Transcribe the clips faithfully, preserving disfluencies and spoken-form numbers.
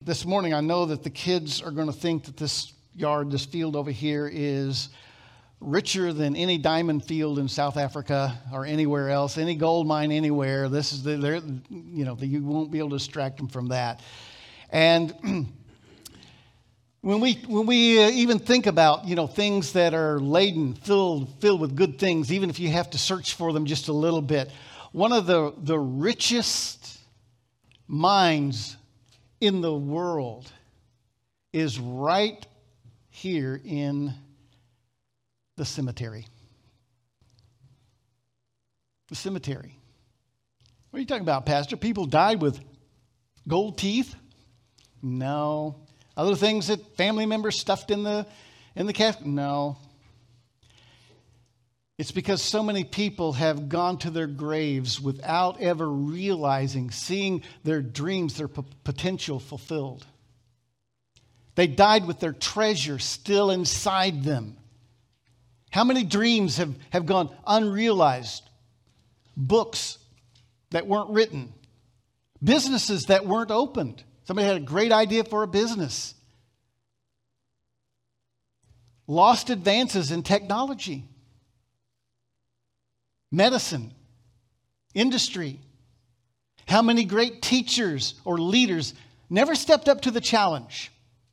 This morning, I know that the kids are going to think that this yard, this field over here is richer than any diamond field in South Africa or anywhere else, any gold mine anywhere. This is the, they're, you know, you won't be able to distract them from that. And when we when we uh, even think about, you know, things that are laden, filled filled with good things, even if you have to search for them just a little bit, one of the the richest mines in the world is right here in the cemetery. The cemetery. What are you talking about, Pastor? People died with gold teeth? No. Other things that family members stuffed in the in the casket? No. It's because so many people have gone to their graves without ever realizing, seeing their dreams, their p- potential fulfilled. They died with their treasure still inside them. How many dreams have, have gone unrealized? Books that weren't written. Businesses that weren't opened. Somebody had a great idea for a business. Lost advances in technology. Medicine, industry. How many great teachers or leaders never stepped up to the challenge?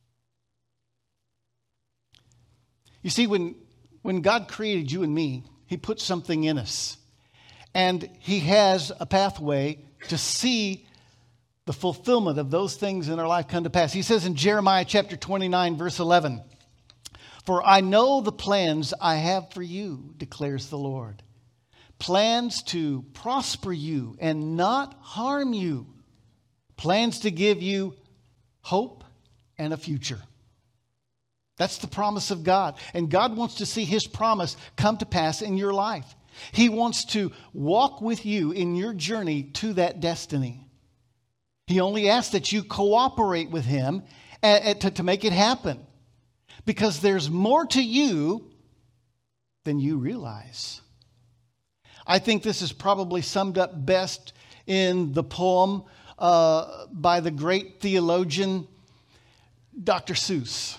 You see, when, when God created you and me, He put something in us. And He has a pathway to see the fulfillment of those things in our life come to pass. He says in Jeremiah chapter twenty-nine, verse eleven, "For I know the plans I have for you, declares the Lord. Plans to prosper you and not harm you. Plans to give you hope and a future." That's the promise of God. And God wants to see His promise come to pass in your life. He wants to walk with you in your journey to that destiny. He only asks that you cooperate with Him to, to make it happen. Because there's more to you than you realize. I think this is probably summed up best in the poem uh, by the great theologian Doctor Seuss.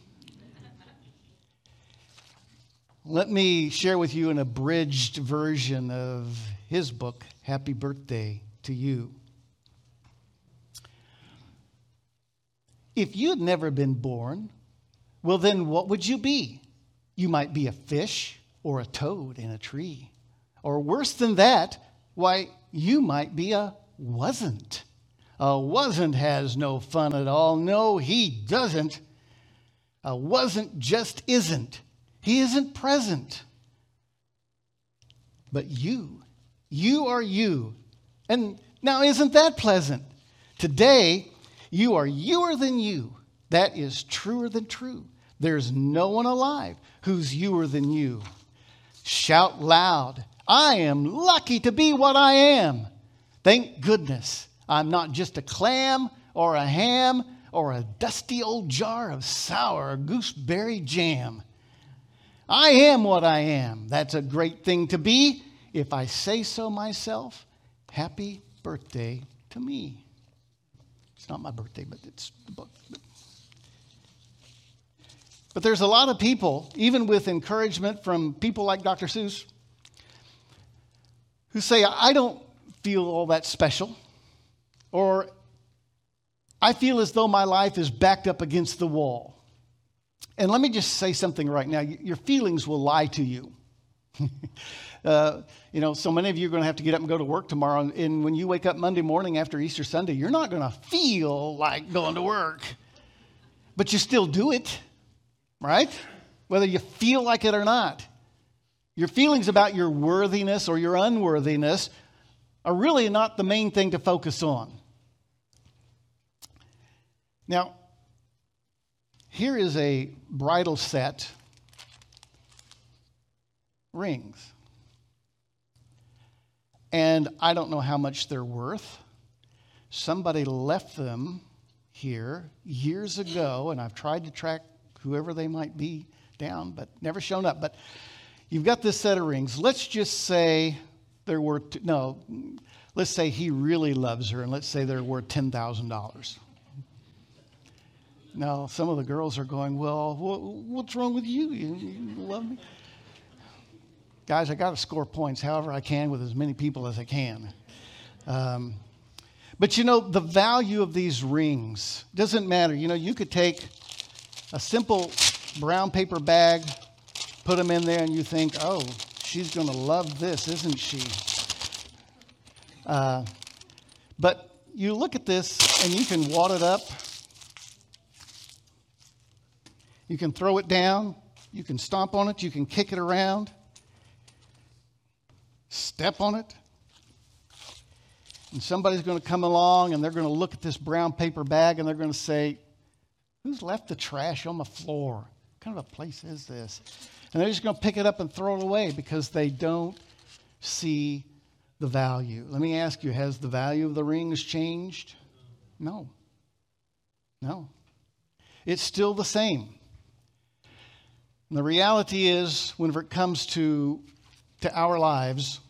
Let me share with you an abridged version of his book, Happy Birthday to You. If you had never been born, well then what would you be? You might be a fish or a toad in a tree. Or worse than that, why, you might be a wasn't. A wasn't has no fun at all. No, he doesn't. A wasn't just isn't. He isn't present. But you, you are you. And now isn't that pleasant? Today, you are youer than you. That is truer than true. There's no one alive who's youer than you. Shout loud. I am lucky to be what I am. Thank goodness I'm not just a clam or a ham or a dusty old jar of sour gooseberry jam. I am what I am. That's a great thing to be. If I say so myself, happy birthday to me. It's not my birthday, but it's the book. But there's a lot of people, even with encouragement from people like Doctor Seuss, who say, I don't feel all that special, or I feel as though my life is backed up against the wall. And let me just say something right now. Your feelings will lie to you. uh, you know, so many of you are going to have to get up and go to work tomorrow. And when you wake up Monday morning after Easter Sunday, you're not going to feel like going to work. But you still do it, right? Whether you feel like it or not. Your feelings about your worthiness or your unworthiness are really not the main thing to focus on. Now, here is a bridal set, rings. And I don't know how much they're worth. Somebody left them here years ago, and I've tried to track whoever they might be down, but never shown up. But you've got this set of rings. Let's just say they're worth, no, let's say he really loves her, and let's say they're worth ten thousand dollars. No, some of the girls are going, well, what, what's wrong with you? You, you love me? Guys, I got to score points however I can with as many people as I can. Um, but, you know, the value of these rings doesn't matter. You know, you could take a simple brown paper bag, put them in there, and you think, oh, she's going to love this, isn't she? Uh, but you look at this, and you can wad it up. You can throw it down. You can stomp on it. You can kick it around. Step on it. And somebody's going to come along, and they're going to look at this brown paper bag, and they're going to say, who's left the trash on the floor? What kind of a place is this? And they're just going to pick it up and throw it away because they don't see the value. Let me ask you, has the value of the rings changed? No. No. It's still the same. And the reality is, whenever it comes to, to our lives,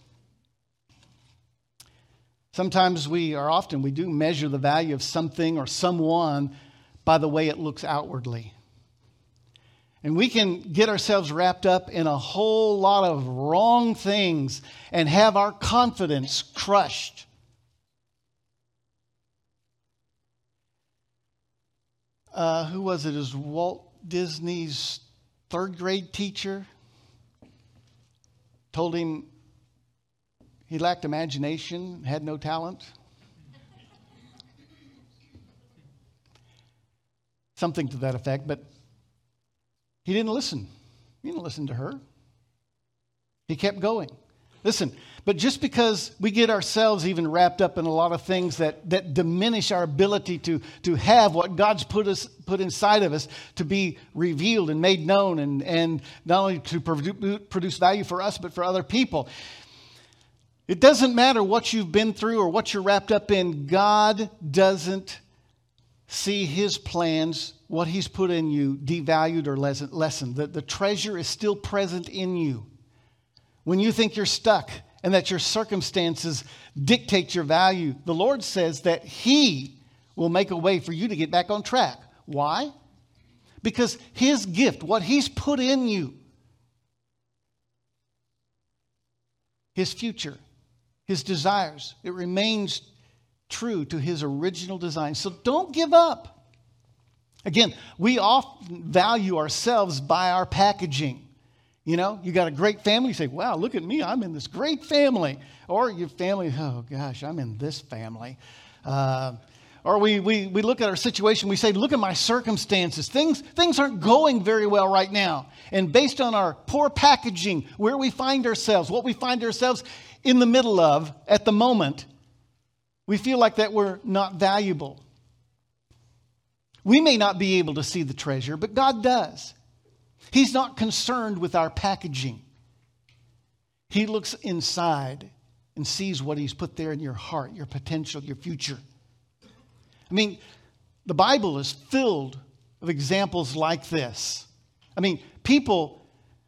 sometimes we, or often we do measure the value of something or someone by the way it looks outwardly. And we can get ourselves wrapped up in a whole lot of wrong things and have our confidence crushed. Uh, who was it? It was Walt Disney's third grade teacher told him he lacked imagination, had no talent. Something to that effect, but he didn't listen. He didn't listen to her. He kept going. Listen, but just because we get ourselves even wrapped up in a lot of things that, that diminish our ability to, to have what God's put us put inside of us to be revealed and made known, and, and not only to produce value for us, but for other people. It doesn't matter what you've been through or what you're wrapped up in. God doesn't see his plans, what he's put in you, devalued or lessened. The, the treasure is still present in you. When you think you're stuck and that your circumstances dictate your value, the Lord says that he will make a way for you to get back on track. Why? Because his gift, what he's put in you, his future, his desires, it remains true to his original design. So don't give up. Again, we often value ourselves by our packaging. You know, you got a great family, you say, wow, look at me, I'm in this great family. Or your family, oh gosh, I'm in this family. Uh, or we, we, we look at our situation, we say, look at my circumstances. Things, things aren't going very well right now. And based on our poor packaging, where we find ourselves, what we find ourselves in the middle of at the moment, we feel like that we're not valuable. We may not be able to see the treasure, but God does. He's not concerned with our packaging. He looks inside and sees what he's put there in your heart, your potential, your future. I mean, the Bible is filled of examples like this. I mean, people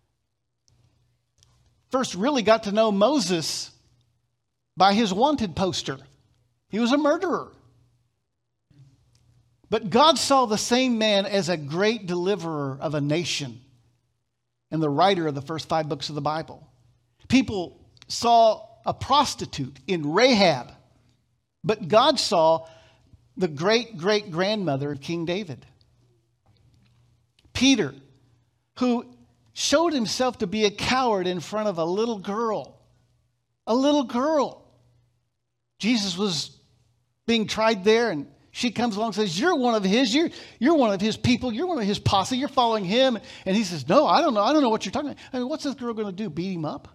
first really got to know Moses by his wanted poster. He was a murderer. But God saw the same man as a great deliverer of a nation and the writer of the first five books of the Bible. People saw a prostitute in Rahab, but God saw the great-great-grandmother of King David. Peter, who showed himself to be a coward in front of a little girl. A little girl. Jesus was being tried there, and she comes along and says, you're one of his, you're, you're one of his people, you're one of his posse, you're following him. And he says, no, I don't know, I don't know what you're talking about. I mean, what's this girl going to do, beat him up?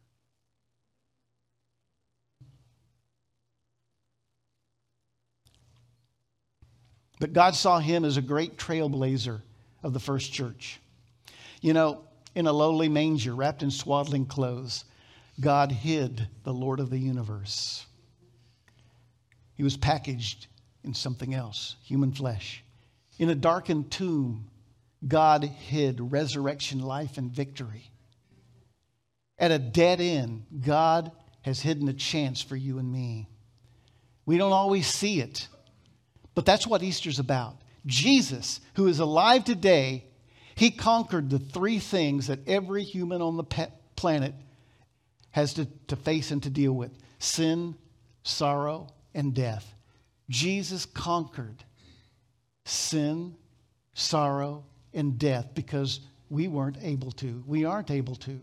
But God saw him as a great trailblazer of the first church. You know, in a lowly manger, wrapped in swaddling clothes, God hid the Lord of the universe. He was packaged in something else, human flesh. In a darkened tomb, God hid resurrection, life, and victory. At a dead end, God has hidden a chance for you and me. We don't always see it, but that's what Easter's about. Jesus, who is alive today, he conquered the three things that every human on the pe- planet has to, to face and to deal with: sin, sorrow, and death. Jesus conquered sin, sorrow, and death because we weren't able to. We aren't able to.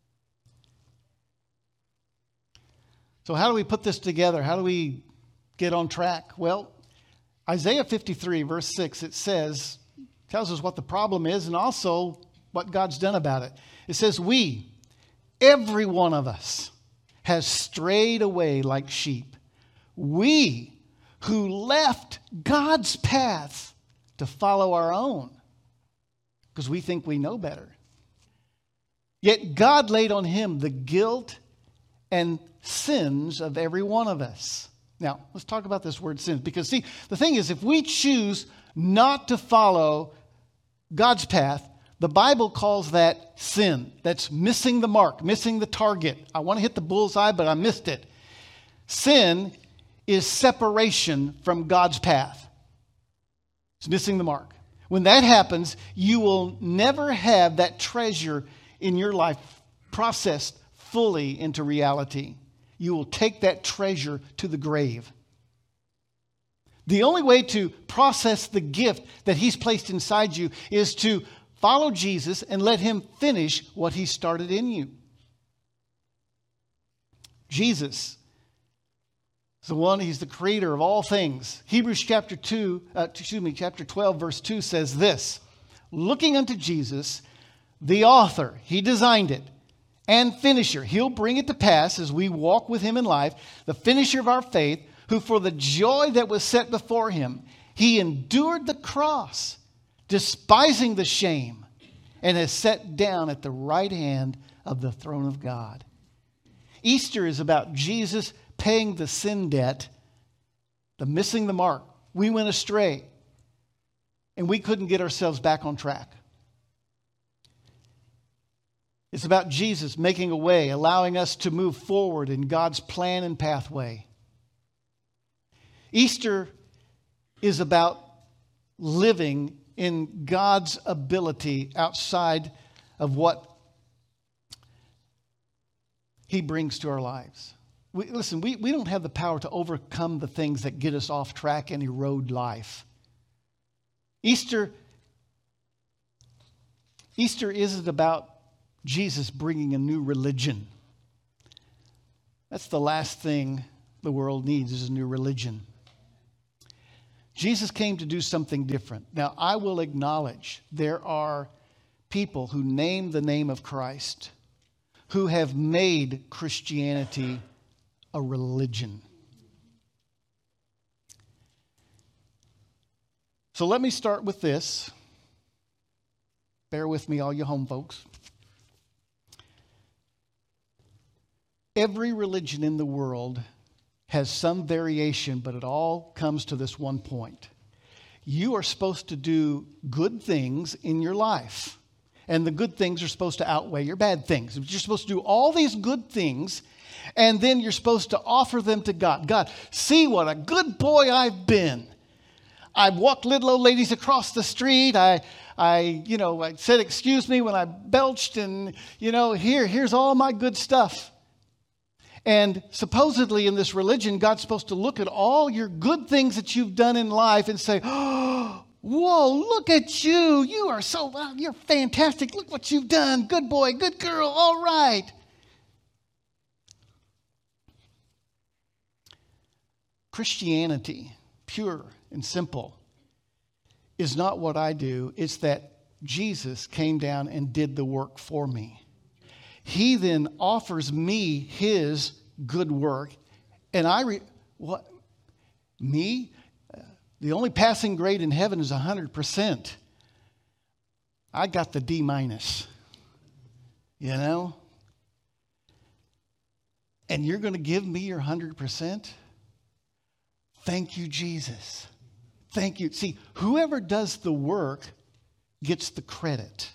So how do we put this together? How do we get on track? Well, Isaiah fifty-three, verse six, it says, tells us what the problem is and also what God's done about it. It says, we, every one of us, has strayed away like sheep. We who left God's path to follow our own because we think we know better. Yet God laid on him the guilt and sins of every one of us. Now, let's talk about this word sins, because see, the thing is, if we choose not to follow God's path, the Bible calls that sin. That's missing the mark, missing the target. I want to hit the bullseye, but I missed it. Sin is separation from God's path. It's missing the mark. When that happens, you will never have that treasure in your life processed fully into reality. You will take that treasure to the grave. The only way to process the gift that he's placed inside you is to follow Jesus and let him finish what he started in you. Jesus is the one, he's the creator of all things. Hebrews chapter two, uh, excuse me, chapter twelve, verse two says this: looking unto Jesus, the author, he designed it, and finisher. He'll bring it to pass as we walk with him in life, the finisher of our faith, who for the joy that was set before him, he endured the cross, despising the shame, and has sat down at the right hand of the throne of God. Easter is about Jesus paying the sin debt, the missing the mark. We went astray, and we couldn't get ourselves back on track. It's about Jesus making a way, allowing us to move forward in God's plan and pathway. Easter is about living in God's ability outside of what he brings to our lives. We, listen, we, we don't have the power to overcome the things that get us off track and erode life. Easter, Easter isn't about Jesus bringing a new religion. That's the last thing the world needs, is a new religion. Jesus came to do something different. Now, I will acknowledge there are people who name the name of Christ who have made Christianity a religion. So let me start with this. Bear with me, all you home folks. Every religion in the world has some variation, but it all comes to this one point. You are supposed to do good things in your life, and the good things are supposed to outweigh your bad things. You're supposed to do all these good things, and then you're supposed to offer them to God. God, see what a good boy I've been. I walked little old ladies across the street. I, I, you know, I said, excuse me when I belched, and, you know, here, here's all my good stuff. And supposedly in this religion, God's supposed to look at all your good things that you've done in life and say, oh, whoa, look at you. You are so, wow, you're fantastic. Look what you've done. Good boy, good girl, all right. Christianity, pure and simple, is not what I do. It's that Jesus came down and did the work for me. He then offers me his good work, and I, re- what, me? Uh, the only passing grade in heaven is one hundred percent. I got the D minus, you know? And you're going to give me your one hundred percent? Thank you, Jesus. Thank you. See, whoever does the work gets the credit.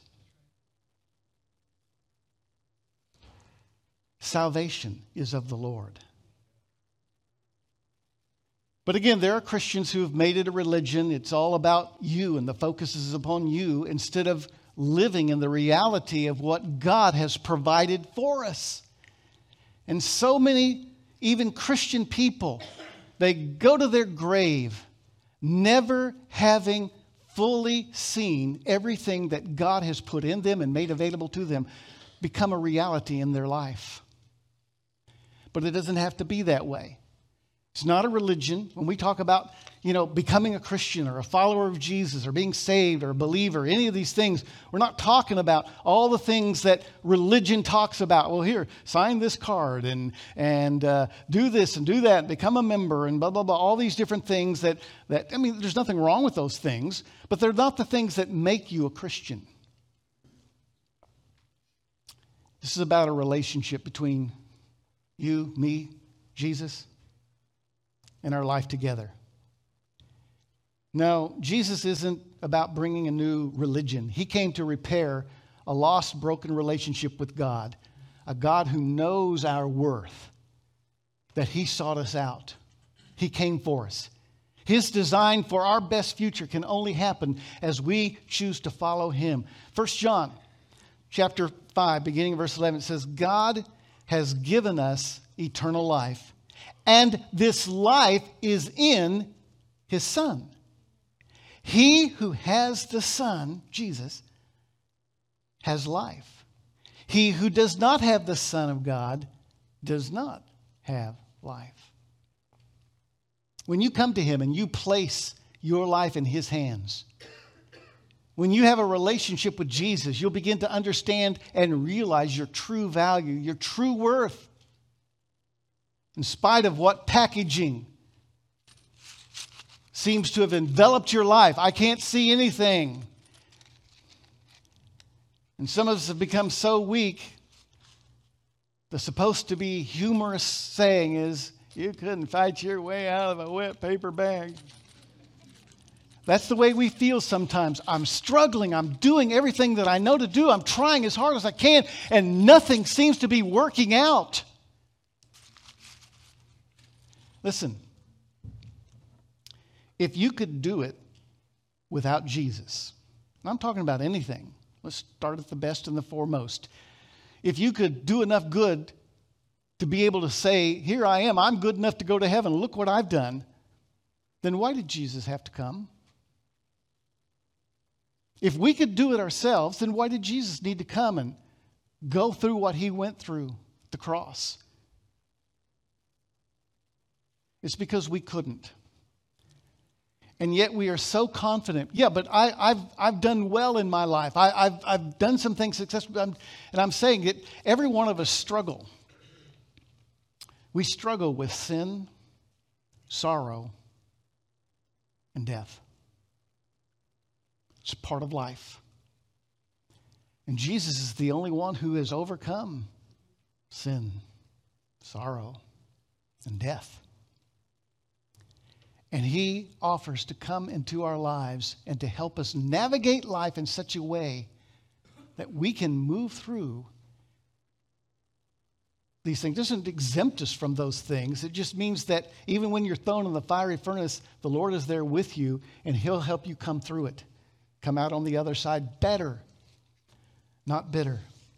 Salvation is of the Lord. But again, there are Christians who have made it a religion. It's all about you, and the focus is upon you instead of living in the reality of what God has provided for us. And so many, even Christian people, they go to their grave never having fully seen everything that God has put in them and made available to them become a reality in their life. But it doesn't have to be that way. It's not a religion. When we talk about, you know, becoming a Christian or a follower of Jesus or being saved or a believer, any of these things, we're not talking about all the things that religion talks about. Well, here, sign this card and and uh, do this and do that, and become a member and blah, blah, blah, all these different things that, that, I mean, there's nothing wrong with those things, but they're not the things that make you a Christian. This is about a relationship between you, me, Jesus, and our life together. No, Jesus isn't about bringing a new religion. He came to repair a lost, broken relationship with God, a God who knows our worth, that He sought us out. He came for us. His design for our best future can only happen as we choose to follow Him. First John chapter five, beginning of verse eleven, it says, God has given us eternal life, and this life is in His Son. He who has the Son, Jesus, has life. He who does not have the Son of God does not have life. When you come to Him and you place your life in His hands, when you have a relationship with Jesus, you'll begin to understand and realize your true value, your true worth. In spite of what packaging seems to have enveloped your life. I can't see anything. And some of us have become so weak, the supposed to be humorous saying is, you couldn't fight your way out of a wet paper bag. That's the way we feel sometimes. I'm struggling. I'm doing everything that I know to do. I'm trying as hard as I can, and nothing seems to be working out. Listen, if you could do it without Jesus, and I'm talking about anything. Let's start at the best and the foremost. If you could do enough good to be able to say, here I am, I'm good enough to go to heaven, look what I've done, then why did Jesus have to come? If we could do it ourselves, then why did Jesus need to come and go through what He went through at the cross? It's because we couldn't. And yet we are so confident. Yeah, but I, I've, I've done well in my life. I, I've, I've done some things successfully. I'm, and I'm saying that every one of us struggle. We struggle with sin, sorrow, and death. It's part of life. And Jesus is the only one who has overcome sin, sorrow, and death. And He offers to come into our lives and to help us navigate life in such a way that we can move through these things. It doesn't exempt us from those things. It just means that even when you're thrown in the fiery furnace, the Lord is there with you, and He'll help you come through it. Come out on the other side better, not bitter.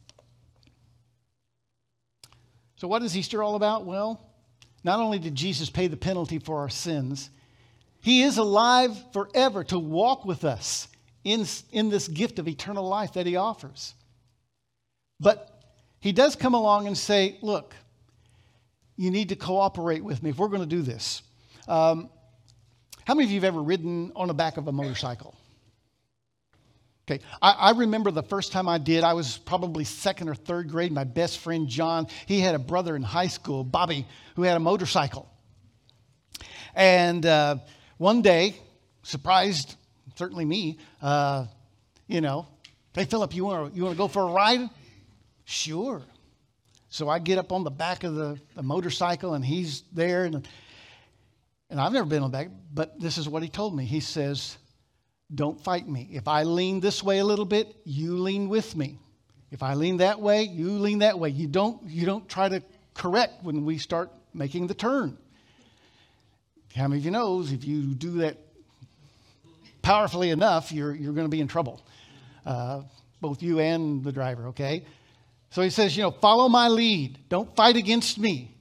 So what is Easter all about? Well, not only did Jesus pay the penalty for our sins, He is alive forever to walk with us in, in this gift of eternal life that He offers. But He does come along and say, look, you need to cooperate with me if we're going to do this. Um, how many of you have ever ridden on the back of a motorcycle? Okay, I, I remember the first time I did, I was probably second or third grade. My best friend, John, he had a brother in high school, Bobby, who had a motorcycle. And uh, one day, surprised, certainly me, uh, you know, hey, Philip, you want to you want to go for a ride? Sure. So I get up on the back of the, the motorcycle, and he's there. And, and I've never been on the back, but this is what he told me. He says, don't fight me. If I lean this way a little bit, you lean with me. If I lean that way, you lean that way. You don't, you don't try to correct when we start making the turn. How many of you knows if you do that powerfully enough, you're, you're going to be in trouble. Uh, both you and the driver, okay? So he says, you know, follow my lead. Don't fight against me.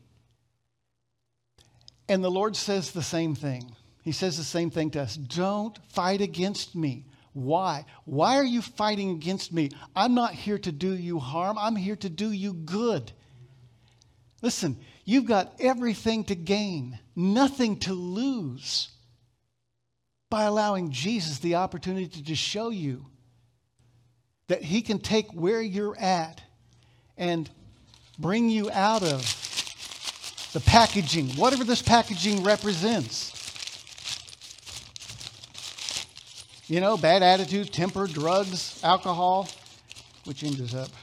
And the Lord says the same thing. He says the same thing to us. Don't fight against me. Why? Why are you fighting against me? I'm not here to do you harm. I'm here to do you good. Listen, you've got everything to gain, nothing to lose by allowing Jesus the opportunity to show you that he can take where you're at and bring you out of the packaging, whatever this packaging represents. You know, bad attitude, temper, drugs, alcohol. Which ends us up?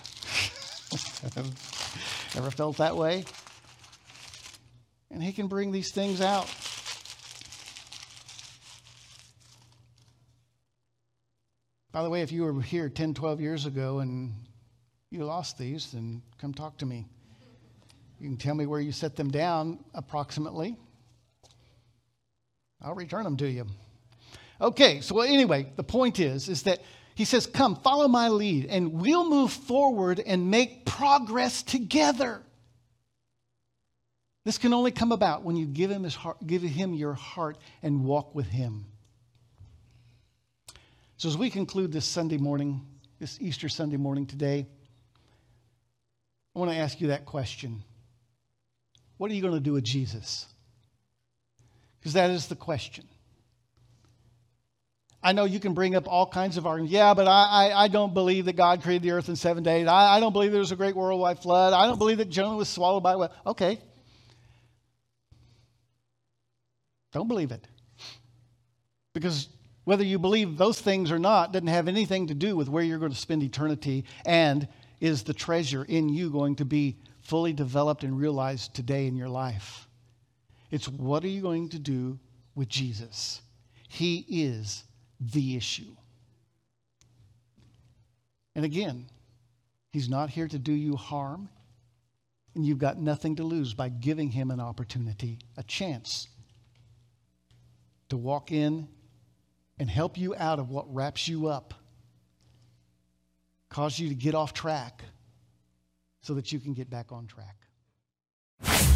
Ever felt that way? And he can bring these things out. By the way, if you were here ten, twelve years ago and you lost these, then come talk to me. You can tell me where you set them down approximately. I'll return them to you. Okay, so anyway, the point is, is that he says, come, follow my lead, and we'll move forward and make progress together. This can only come about when you give him his heart, give him your heart and walk with him. So as we conclude this Sunday morning, this Easter Sunday morning today, I want to ask you that question. What are you going to do with Jesus? Because that is the question. I know you can bring up all kinds of arguments. Yeah, but I, I, I don't believe that God created the earth in seven days. I, I don't believe there was a great worldwide flood. I don't believe that Jonah was swallowed by a whale. Okay. Don't believe it. Because whether you believe those things or not doesn't have anything to do with where you're going to spend eternity, and is the treasure in you going to be fully developed and realized today in your life. It's what are you going to do with Jesus? He is the issue. And again, he's not here to do you harm, and you've got nothing to lose by giving him an opportunity, a chance to walk in and help you out of what wraps you up, cause you to get off track so that you can get back on track.